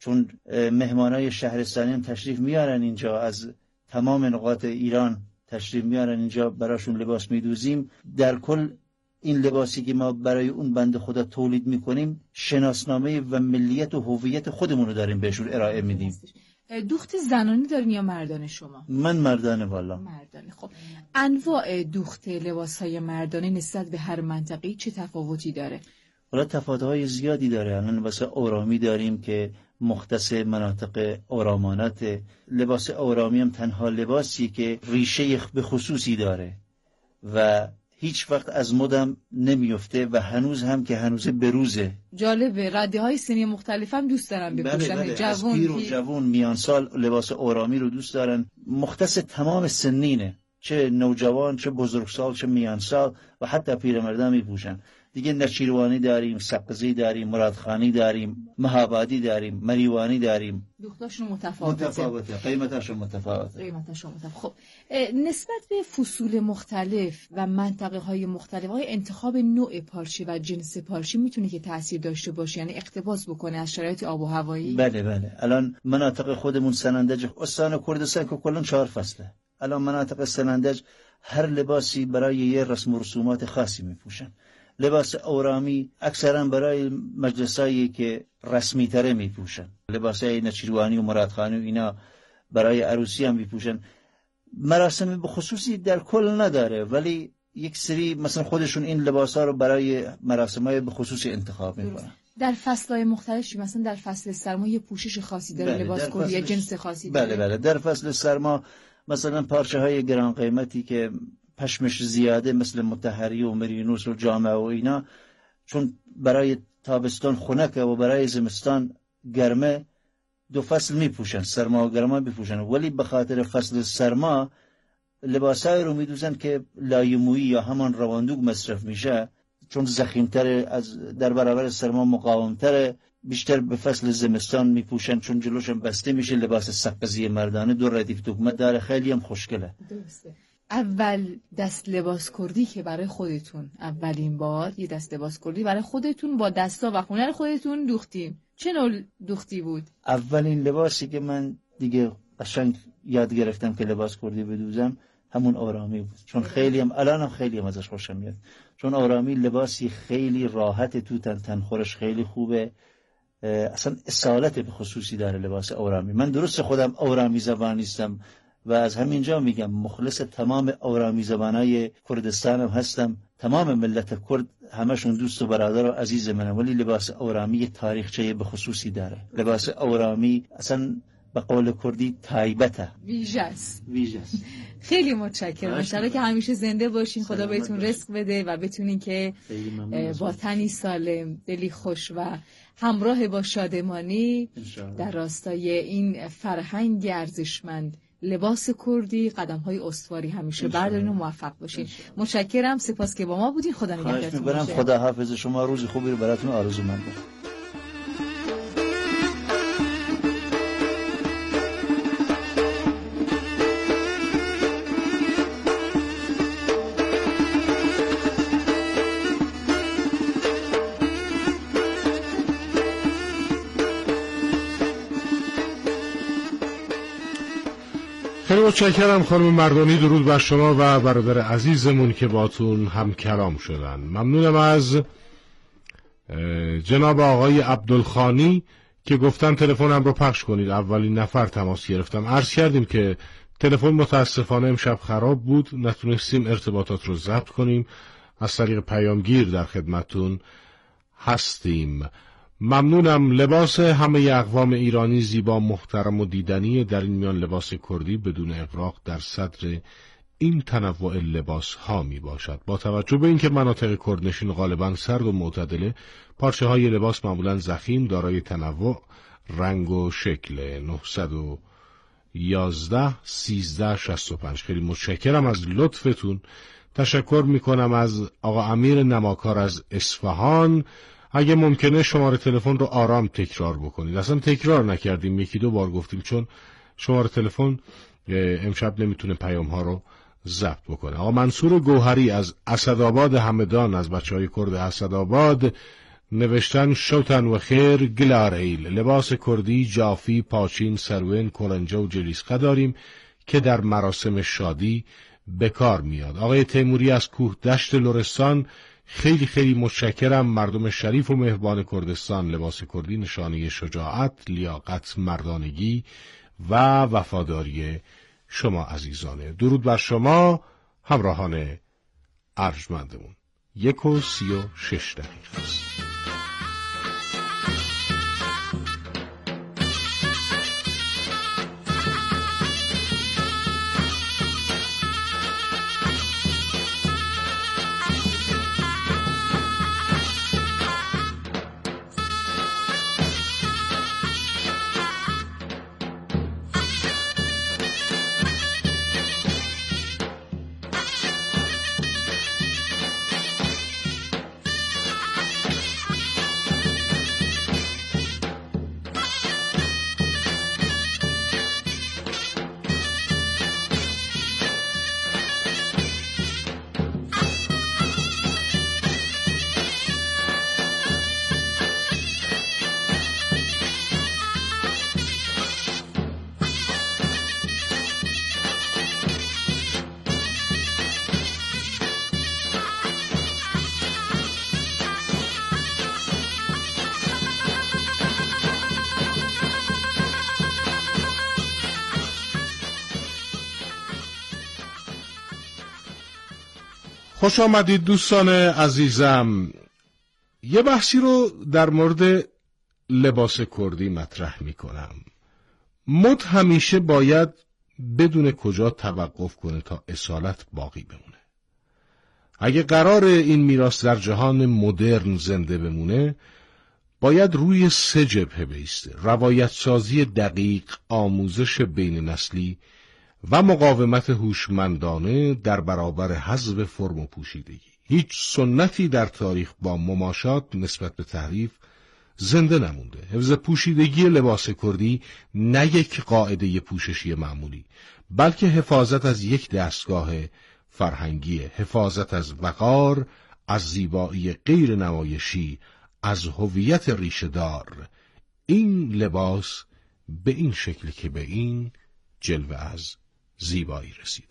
چون مهمانای شهرستانیان تشریف میارن اینجا، از تمام نقاط ایران تشریف میارن اینجا، براشون لباس میدوزیم. در کل این لباسی که ما برای اون بنده خدا تولید میکنیم شناسنامه و ملیت و هویت خودمون رو داریم بهشون ارائه میدیم. دوخت زنانی دارین یا مردانه شما؟ من مردانه والا. مردانه. خب انواع دوخت لباسهای مردانه نسبت به هر منطقه چه تفاوتی داره؟ والا تفاوت‌های زیادی داره. الان لباس اورامی داریم که مختص مناطق اورامانات. لباس اورامی هم تنها لباسی که ریشه به خصوصی داره و هیچ وقت از مدم نمیفته و هنوز هم که هنوز بروزه. جالبه، رده‌های سنی مختلف هم دوست دارن بپوشن. بله جوون میان سال لباس اورامی رو دوست دارن. مختص تمام سنینه، چه نوجوان، چه بزرگسال، چه میان سال و حتی پیرمردان میپوشن. دیگه نچیروانی داریم، سقزی داریم، مرادخانی داریم، مهابادی داریم، مریوانی داریم. دوختاشون متفاوته. قیمتاشون متفاوته. خب نسبت به فصول مختلف و منطقه های مختلف انتخاب نوع پارچه و جنس پارچه میتونه که تأثیر داشته باشه، یعنی اقتباس بکنه از شرایط آب و هوایی؟ بله. الان مناطق خودمون سنندج استان کردستان که کلا 4 فصله. الان مناطق سنندج هر لباسی برای یه رسم و رسومات خاصی میپوشن. لباس اورامی اکثرا برای مجلسایی که رسمی تره میپوشن. لباسای نچیروانی و مرادخانی و اینا برای عروسی هم میپوشن. مراسم به خصوصی در کل نداره، ولی یک سری مثلا خودشون این لباسا رو برای مراسمای به خصوصی انتخاب میکنن. در فصل‌های مختلفی مثلا در فصل سرما یه پوشش خاصی داره، لباس کردی یا جنس خاصی داره؟ بله در فصل سرما مثلا پارچه‌های گران قیمتی که پشمش زیاده مثل مطهری و مرینوس و جامه و اینا، چون برای تابستان خنکه و برای زمستان گرمه، 2 فصل میپوشن، سرما و گرما میپوشن. ولی به خاطر فصل سرما لباسای رو میدوزن که لایمویی یا همان رواندوگ مصرف میشه، چون ضخیم‌تر، از در برابر سرما مقاوم‌تر، بیشتر به فصل زمستان میپوشن چون جلوشم بسته میشه. لباس سقزی مردانه 2 ردیف دکمه داره، خیلی هم خوشگله. درسته. اول دست لباس کردی که برای خودتون اولین بار یه دست لباس کردی برای خودتون با دستا و هنر خودتون دوختین، چه نوع دوختی بود؟ اولین لباسی که من دیگه قشنگ یاد گرفتم که لباس کردی بدوزم همون اورامی بود، چون خیلی هم الانم خیلی هم ازش خوشم میاد، چون اورامی لباسی خیلی راحت، تو تنخورش خیلی خوبه، اصلا اصالت به خصوصی داره لباس اورامی. من درست خودم اورامی زبان نیستم و از همینجا میگم مخلص تمام اورامی زبانای کردستانم هستم. تمام ملت کرد همشون دوست و برادر و عزیز منم، ولی لباس اورامی تاریخچه به خصوصی داره. لباس اورامی اصلا به قول کردی تایبته، ویژه است. خیلی متشکرم. انشالله که همیشه زنده باشین، خدا بهتون رزق بده و بتونین که با تنی سالم، دلی خوش و همراه با شادمانی در راستای این فرهنگ ارزشمند لباس کردی قدم‌های استواری همیشه بردارین و موفق باشین. متشکرم، سپاس که با ما بودین. خدا نگهدارتون باشه. خدا حافظ شما، روز خوبی رو براتون آرزو مندم. خیلی متشکرم خانم مردانی، درود بر شما و برادر عزیزمون که باتون هم کلام شدن. ممنونم از جناب آقای عبدالخانی که گفتن تلفنم رو پخش کنید. اولین نفر تماس گرفتم. عرض کردیم که تلفن متاسفانه امشب خراب بود، نتونستیم ارتباطات رو ضبط کنیم. از طریق پیامگیر در خدمتون هستیم. ممنونم. لباس همه اقوام ایرانی زیبا، محترم و دیدنی، در این میان لباس کردی بدون اغراق در صدر این تنوع لباس ها می باشد. با توجه به اینکه مناطق کردنشین غالبا سرد و معتدله، پارچه های لباس معمولا ضخیم، دارای تنوع رنگ و شکل. 911 1365. خیلی متشکرم از لطفتون. تشکر می کنم از آقا امیر نماکار از اصفهان. اگه ممکنه شماره تلفن رو آرام تکرار بکنید. اصلا تکرار نکردیم، 1-2 بار گفتیم، چون شماره تلفن امشب نمیتونه پیام ها رو ضبط بکنه. آقا منصور گوهری از اسدآباد همدان، از بچهای کرد اسدآباد نوشتن شوتن و خیر گلاریل، لباس کردی، جافی، پاچین، سروین، کلنجه و جلیسقه داریم که در مراسم شادی به کار میاد. آقای تیموری از کوه دشت لرستان: خیلی خیلی متشکرم. مردم شریف و مهربان کردستان، لباس کردی نشانه شجاعت، لیاقت، مردانگی و وفاداری شما عزیزانه. درود بر شما همراهان ارجمندمون. 1:36 است. خوش آمدید دوستان عزیزم. یه بحثی رو در مورد لباس کردی مطرح می کنم. مد همیشه باید بدون کجا توقف کنه تا اصالت باقی بمونه. اگه قرار این میراث در جهان مدرن زنده بمونه، باید روی 3 جبهه بایسته: روایت سازی دقیق، آموزش بین نسلی و مقاومت هوشمندانه در برابر حذف فرم و پوشیدگی. هیچ سنتی در تاریخ با مماشات نسبت به تحریف زنده نمونده. حفظ پوشیدگی لباس کردی نه یک قاعده پوششی معمولی، بلکه حفاظت از یک دستگاه فرهنگی، حفاظت از وقار، از زیبایی غیر نمایشی، از هویت ریشه‌دار. این لباس به این شکل که به این جلوه از زیبایی رسیده.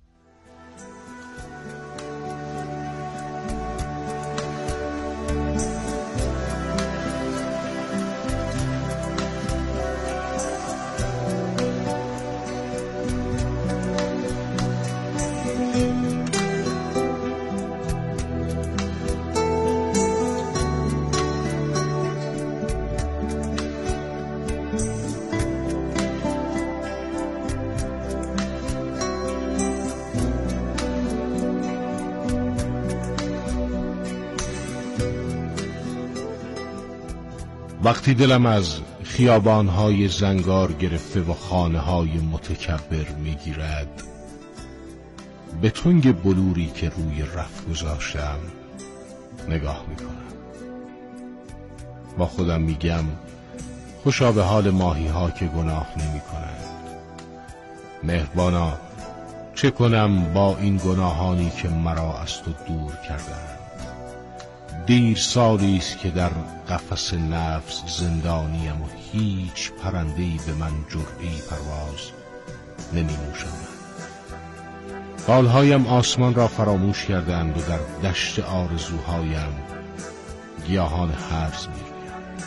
وقتی دلم از خیابانهای زنگار گرفته و خانه‌های متکبر میگیرد، به تنگ بلوری که روی رف گذاشتم نگاه میکنم. با خودم میگم خوشا به حال ماهی‌ها که گناه نمی‌کنند. مهربانا چه کنم با این گناهانی که مرا از تو دور کردند. دیر سالی است که در قفس نفس زندانیم و هیچ پرنده‌ای به من جرعه‌ای پرواز نمی‌نوشاند. بالهایم آسمان را فراموش کردند و در دشت آرزوهایم گیاهان هرز می‌رویند.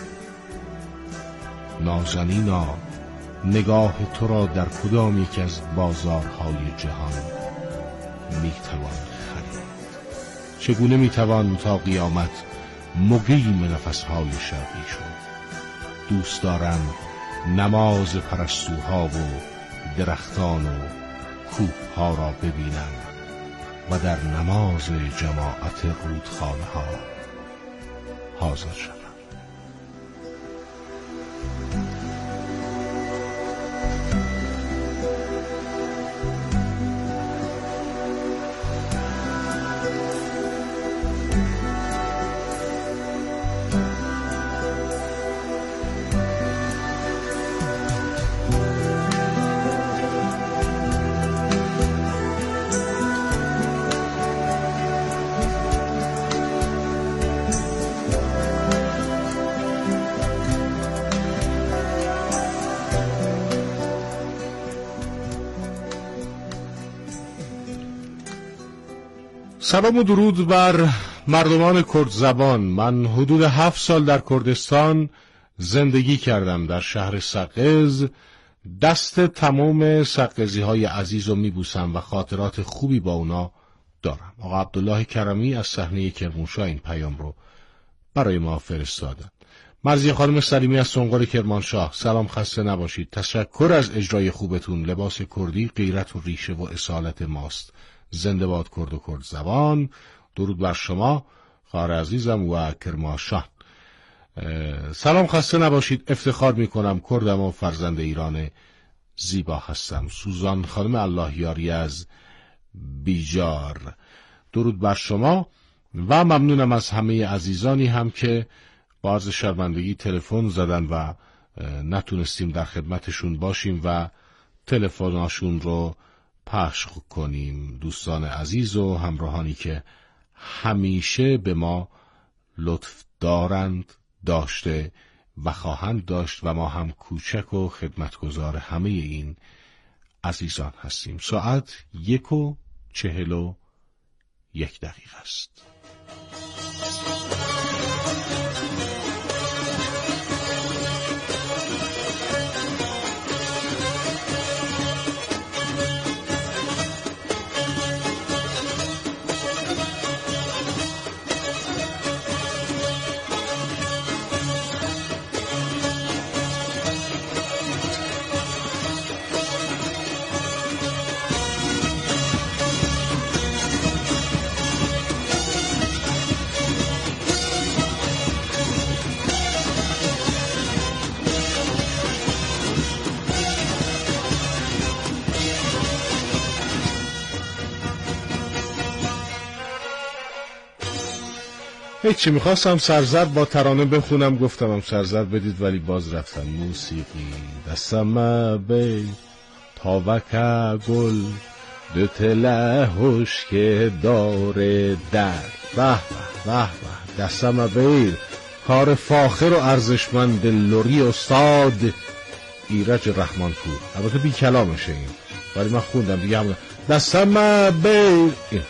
نازنینا، نگاه تو را در کدام یک از بازارهای جهان می‌توان خرید؟ چگونه میتوان تا قیامت مقیم نفسهای شرقی شد؟ دوست دارم نماز پرستوها و درختان و کوهها را ببینم و در نماز جماعت رودخانه ها حاضر شدم. سلام و درود بر مردمان کرد زبان. من حدود 7 سال در کردستان زندگی کردم، در شهر سقز. دست تمام سقزی های عزیز رو میبوسم و خاطرات خوبی با اونا دارم. آقا عبدالله کرمی از صحنه کرمانشاه این پیام رو برای ما فرستادن. مرضیه خانم سلیمی از سنقر کرمانشاه، سلام، خسته نباشید. تشکر از اجرای خوبتون. لباس کردی غیرت و ریشه و اصالت ماست. زنده باد کرد و کرد زبان. درود بر شما خواهر عزیزم و کرمانشاه. سلام، خسته نباشید. افتخار میکنم کردم و فرزند ایران زیبا هستم. سوزان خانم الله یاری از بیجار، درود بر شما و ممنونم از همه عزیزانی هم که با عرض شرمندگی تلفن زدن و نتونستیم در خدمتشون باشیم و تلفناشون رو پخش کنیم. دوستان عزیز و همراهانی که همیشه به ما لطف دارند، داشته و خواهند داشت و ما هم کوچک و خدمتگزار همه این عزیزان هستیم. ساعت 1:41 است. هیچی، میخواستم سرزد با ترانه بخونم، گفتم سرزد بدید ولی باز رفتم موسیقی. دستم بی تاوکه گل دو تلهوش که داره در به به به. دستم بی کار فاخر و ارزشمند لوری استاد ایرج رحمانپور. البته بی کلامشه این ولی من خوندم دیگه. هم دستم بی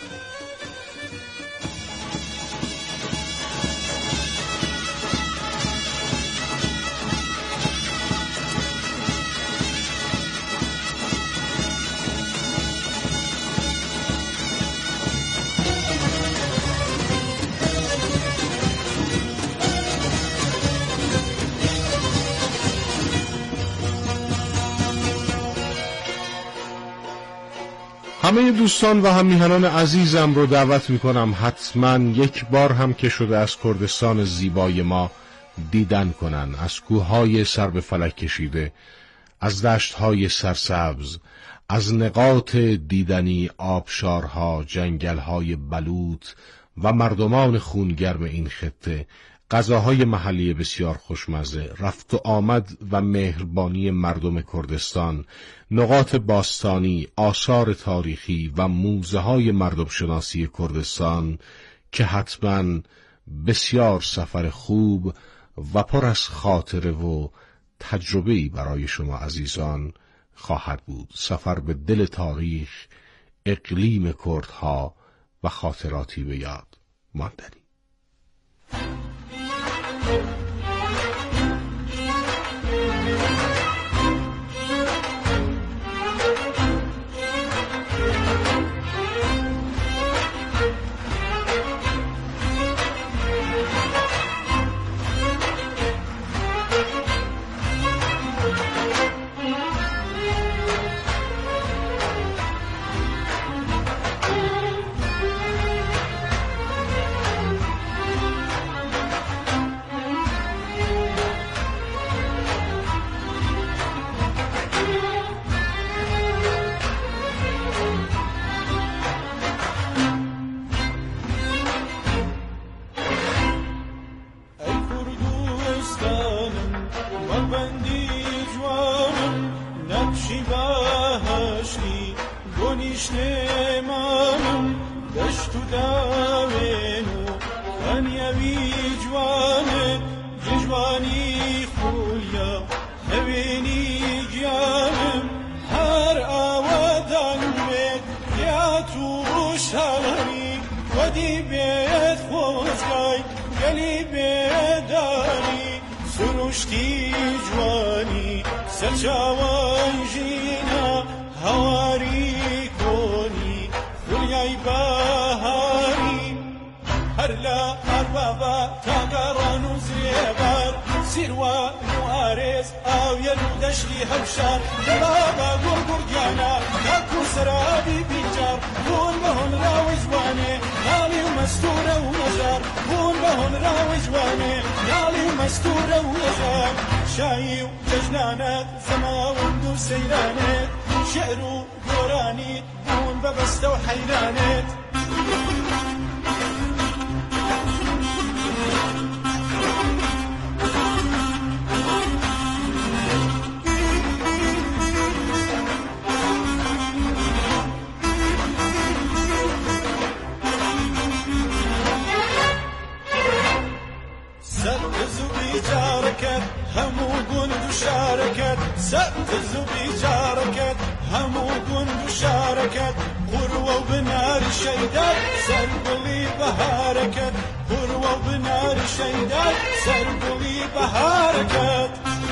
همه دوستان و هم میهنان عزیزم رو دعوت میکنم حتما یک بار هم که شده از کردستان زیبای ما دیدن کنن. از کوههای سر به فلک کشیده، از دشتهای سرسبز، از نقاط دیدنی آبشارها، جنگلهای بلوط و مردمان خونگرم این خطه، غذاهای محلی بسیار خوشمزه، رفت و آمد و مهربانی مردم کردستان، نقاط باستانی، آثار تاریخی و موزه های مردم شناسی کردستان که حتما بسیار سفر خوب و پر از خاطره و تجربه‌ای برای شما عزیزان خواهد بود. سفر به دل تاریخ، اقلیم کردها و خاطراتی به یاد ماندنی. سرچاوان ژینا هەواری کۆنی خولیای بەهاری هەر لە هەربابە تاگەڕان و زێبەر سیروان و ئارێز ئاویەر و دەشتی هەوشار دەبابە گوڵگوڵگیانە کاکو سەرابی بیجار بوون بە هۆنراوەی جوانێ ناڵی و مەستورە و نەژار بوون بە هۆنراوەی جوانێ ناڵی و مەستورە و نەژار شایی و جەژنانەت زەماوەند و سەیرانێت شێر و گۆرانی بوون بە بەستە و حەیرانێت هەموو گوند و شارەکەت سەرتز و بیجارەکەت هەموو گوند و شارەکەت قوڕوە و بناری شەیدات سەر گوڵی بەهارەکەت قوڕوە و بناری شەیدات سەر گوڵی بەهارەکەت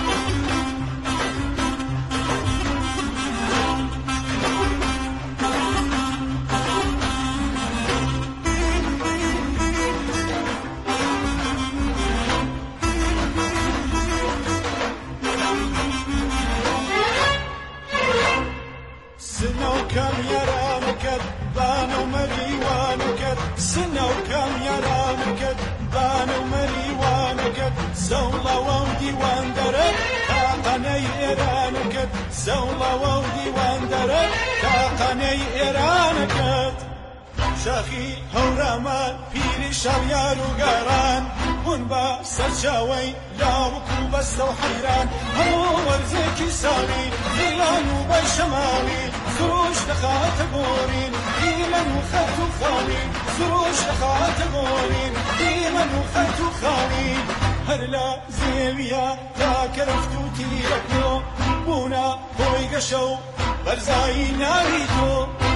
زەوڵەوە و دیوان دەرەت تاقانەی ئێرانەکەت زەوڵەوە و دیوان دەرەت تاقانەی ئێرانەکەت شاخی هەورامان پیری شەڵیار و گەڕان بوون بە سەرچاوەی لاوک و بەستە و حەیران هەموو وەرزێکی ساڵی دیلان و بەی شەماڵی سروش دەخاتە گۆڕین دیمەن و خەت و خاڵی سروش دەخاتە گۆڕین دیمەن و خەت و خاڵی هەر لە زێویە تاکە رەفت و تیرەکۆ بوونە خۆی گەشە و بەرزایی ناوی تۆ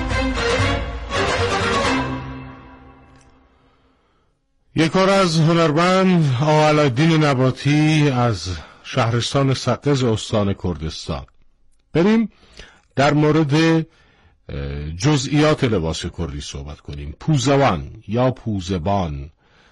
یک کار از هنرمند آقاالدین نباتی از شهرستان سقز استان کردستان. بریم در مورد جزئیات لباس کردی صحبت کنیم. پوزوان یا پوزبان،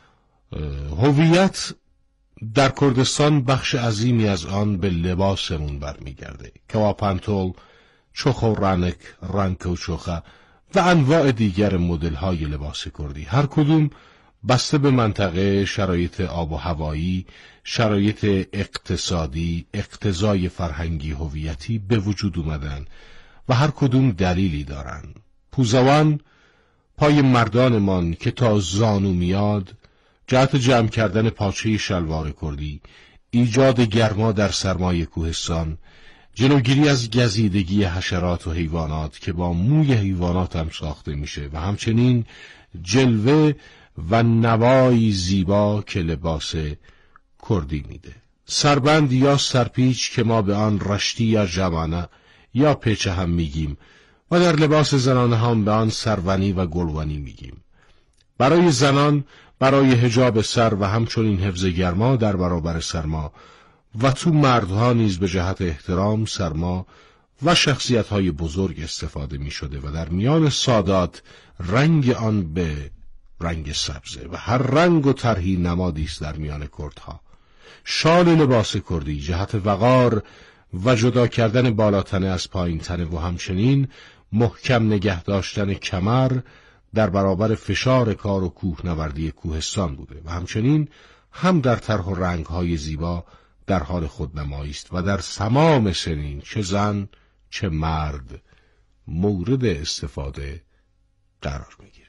هویت در کردستان بخش عظیمی از آن به لباسمون برمیگرده. کواپنتول، چخ و رنک، رنک و چخه و انواع دیگر مدل‌های لباس کردی، هر کدوم بسته به منطقه، شرایط آب و هوایی، شرایط اقتصادی، اقتضای فرهنگی هویتی به وجود اومدن و هر کدوم دلیلی دارن. پوزوان پای مردانمان که تا زانو میاد، جهت جمع کردن پاچه شلوار کردی، ایجاد گرما در سرمای کوهستان، جلوگیری از گزیدگی حشرات و حیوانات که با موی حیوانات هم ساخته میشه و همچنین جلوه و نوای زیبا که لباس کردی میده. سربند یا سرپیچ که ما به آن رشتی یا جوانه یا پیچه هم میگیم و در لباس زنانه هم به آن سرونی و گلونی میگیم. برای زنان برای حجاب سر و همچنین حفظ گرما در برابر سرما و تو مردها نیز به جهت احترام سرما و شخصیت‌های بزرگ استفاده می‌شده و در میان سادات رنگ آن به رنگ سبزه و هر رنگ و طرحی نمادی است در میان کردها. شال لباس کردی جهت وقار و جدا کردن بالاتنه از پایین تنه و همچنین محکم نگه داشتن کمر در برابر فشار کار و کوهنوردی کوهستان بوده و همچنین هم در طرح و رنگ‌های زیبا در حال خودنمایی است و در تمام سنین چه زن چه مرد مورد استفاده قرار می‌گیره.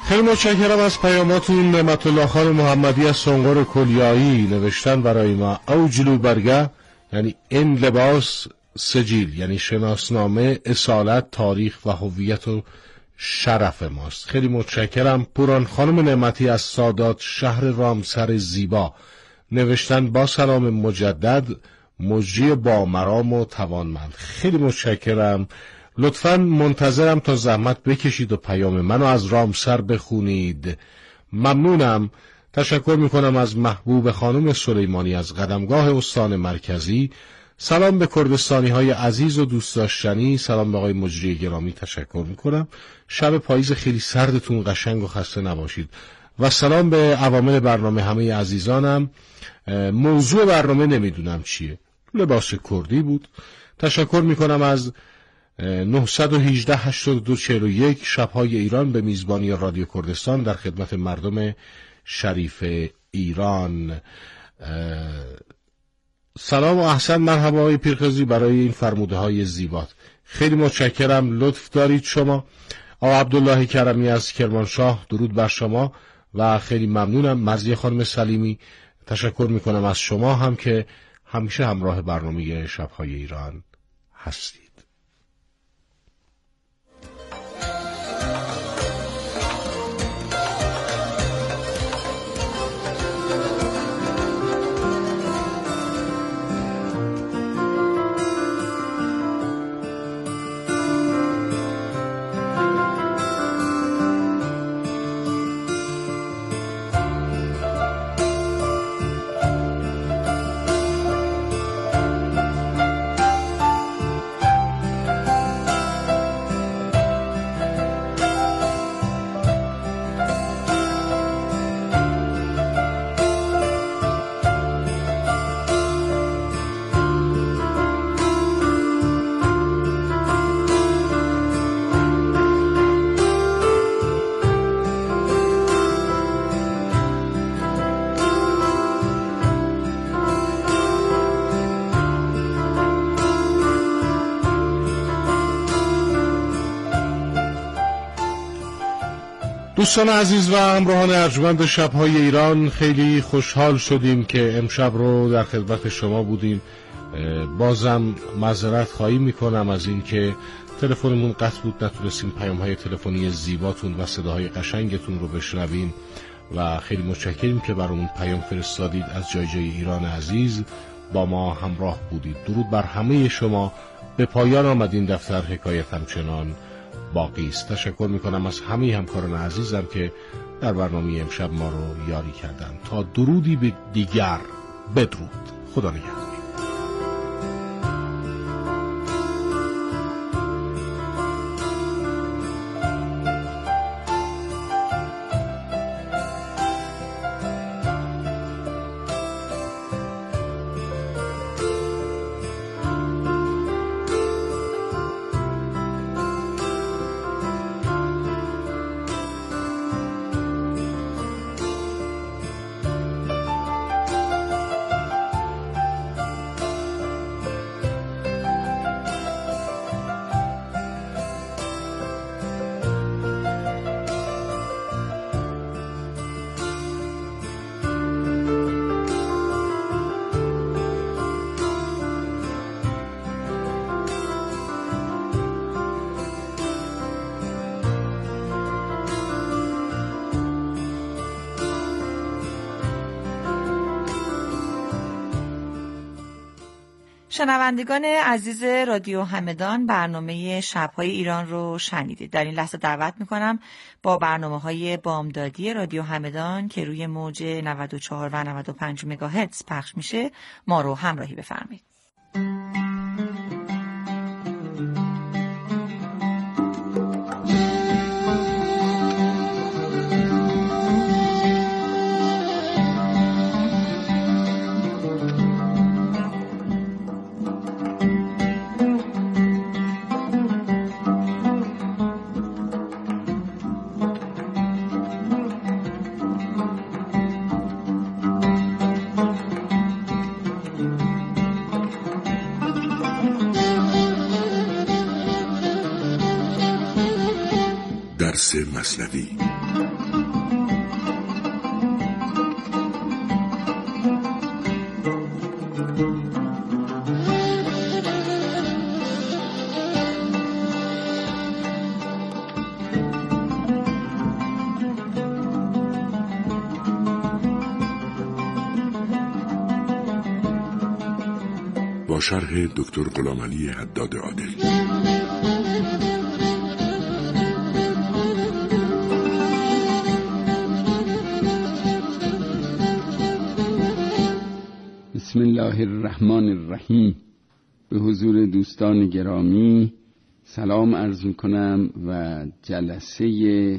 خیلی متشکرم از پیاماتون. نعمت الله خان محمدی از سنقر کلیایی نوشتن برای ما اوجلو برگه، یعنی این لباس سجیل، یعنی شناسنامه، اصالت، تاریخ و هویت و شرف ماست. خیلی متشکرم. پوران خانم نعمتی از سادات شهر رامسر زیبا نوشتن با سلام مجدد، مجری با مرام و توانمند. خیلی متشکرم. لطفاً منتظرم تا زحمت بکشید و پیام منو از رامسر بخونید. ممنونم. تشکر میکنم از محبوب خانم سلیمانی از قدمگاه استان مرکزی. سلام به کردستانی های عزیز و دوست داشتنی. سلام به آقای مجری گرامی، تشکر میکنم. شب پاییز خیلی سردتون قشنگ و خسته نباشید. و سلام به عوامل برنامه همه عزیزانم. موضوع برنامه نمیدونم چیه، لباس کردی بود. تشکر میکنم از 918 8241 شب‌های ایران به میزبانی رادیو کردستان در خدمت مردم شریف ایران. سلام و احسن مرحبا های پیرخزی برای این فرموده های زیبات. خیلی متشکرم، لطف دارید شما. آقا عبدالله کرمی از کرمانشاه درود بر شما و خیلی ممنونم. مرضیه خانم سلیمی تشکر میکنم از شما هم که همیشه همراه برنامه شب‌های ایران هستید. دوستان عزیز و همراهان ارجمند شب‌های ایران، خیلی خوشحال شدیم که امشب رو در خدمت شما بودیم. بازم معذرت خواهی میکنم از این که تلفنمون قطع بود، نتونستیم پیام‌های تلفنی زیباتون و صداهای قشنگتون رو بشنویم و خیلی متشکریم که برامون پیام فرستادید. از جای ایران عزیز با ما همراه بودید. درود بر همه شما. به پایان آمد این دفتر حکایت همچنان باقی است. تشکر میکنم از همه همکاران عزیزم که در برنامه امشب ما رو یاری کردن. تا درودی به دیگر، بدرود. خدا نگهدار. شنوندگان عزیز رادیو همدان، برنامه شب‌های ایران رو شنیدید. در این لحظه دعوت میکنم با برنامه‌های بامدادی رادیو همدان که روی موج 94 و 95 مگاهرتز پخش میشه ما رو همراهی بفرمایید. درس مثنوی با شرح دکتر غلامعلی حداد عادل. بسم الله الرحمن الرحیم. به حضور دوستان گرامی سلام عرض میکنم و جلسه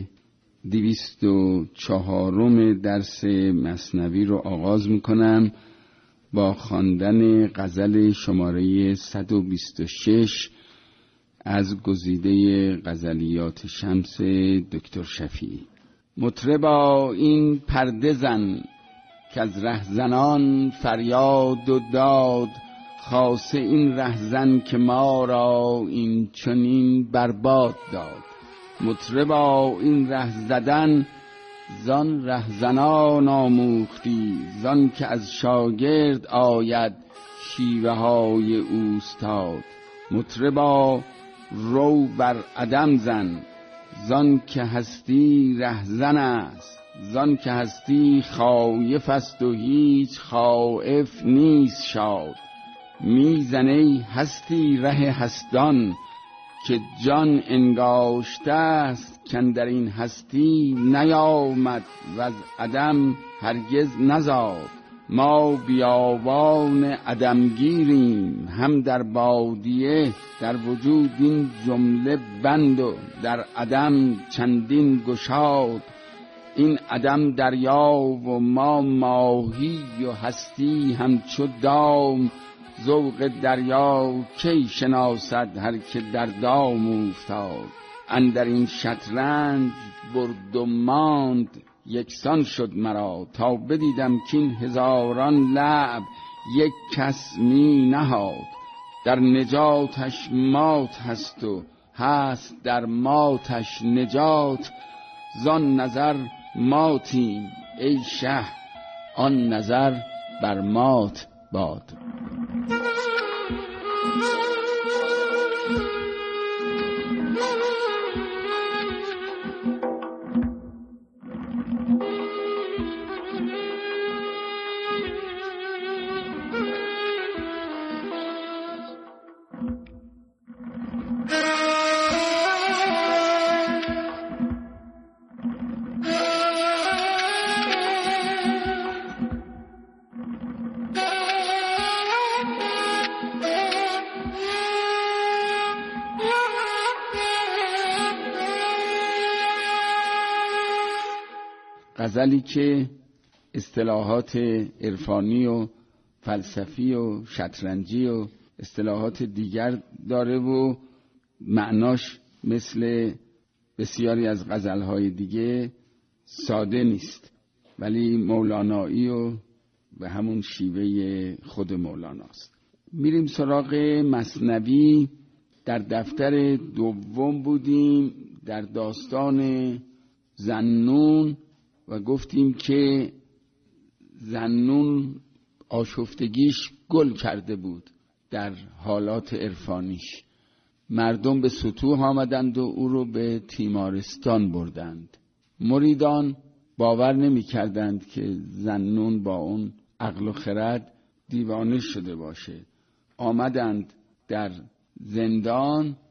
204 درس مثنوی رو آغاز میکنم با خواندن غزل شماره 126 از گزیده غزلیات شمس دکتر شفیعی. مطربا این پرده زن که از رهزنان فریاد و داد، خاصه این رهزن که ما را این چنین برباد داد. مطربا این ره زدن زان رهزنان آموختی، زان که از شاگرد آید شیوه های اوستاد. مطربا رو بر عدم زن، زان که هستی رهزن است، زان که هستی خایف است و هیچ خائف نیست شاد. میزنی هستی ره هستان که جان انگاشته است، کاندر این هستی نیامد و از عدم هرگز نزاد. ما بیابان عدمگیریم هم در بادیه، در وجود این جمله بند و در عدم چندین گشاد. این عدم دریا و ما ماهی و هستی همچو دام، ذوق دریا کی شناسد هر که در دام افتاد. اندر این شطرنج برد و ماند یکسان شد مرا، تا بدیدم کین هزاران لعب یک کس می نهاد. در نجاتش مات هست و هست در ماتش نجات، زان نظر ماتیم ای شه آن نظر بر مات باد. غزلی که اصطلاحات عرفانی و فلسفی و شطرنجی و اصطلاحات دیگر داره و معناش مثل بسیاری از غزلهای دیگه ساده نیست، ولی مولانایی و به همون شیوه خود مولاناست. میریم سراغ مثنوی. در دفتر دوم بودیم در داستان ذاالنون و گفتیم که ذاالنون آشفتگیش گل کرده بود در حالات عرفانیش. مردم به ستوه آمدند و او رو به تیمارستان بردند. مریدان باور نمی کردند که ذاالنون با اون عقل و خرد دیوانه شده باشه. آمدند در زندان